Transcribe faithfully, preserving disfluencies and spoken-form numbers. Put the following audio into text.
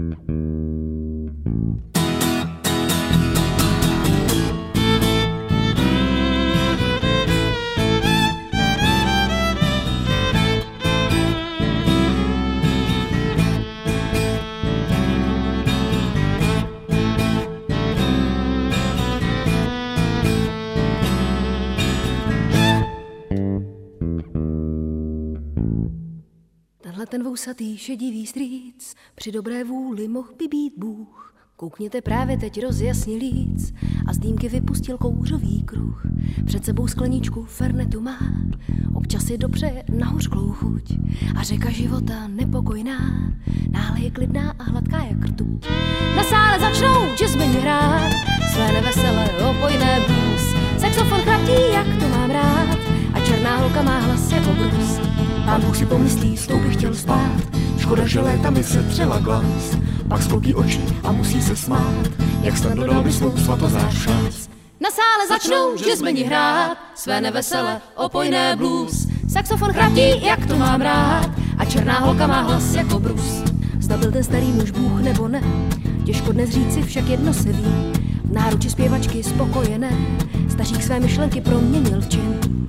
Ten vousatý šedivý strýc při dobré vůli mohl by být Bůh. Koukněte, právě teď rozjasnil líc a z dýmky vypustil kouřový kruh. Před sebou skleničku fernetu má, občas je dobře na hořklou chuť. A řeka života nepokojná, náhle je klidná a hladká jak rtuť. Na sále začnou jazzmeni hrát své neveselé opojné blues. Saxofon chraptí, jak to mám rád, a černá holka má hlas jako brus. Pán Bůh si pomyslí, s tou bych chtěl spát. Škoda, že léta mi se třela glas. Pak skloubí oči a musí se smát, jak snadno dal by svou svatozář šans. Na sále začnou jazzmeni hrát své neveselé opojné blues. Saxofon chraptí, jak to mám rád, a černá holka má hlas jako brus. Zda byl ten starý muž Bůh nebo ne, těžko dnes říci, však jedno se ví. V náruči zpěvačky spokojené stařík své myšlenky proměnil v čin.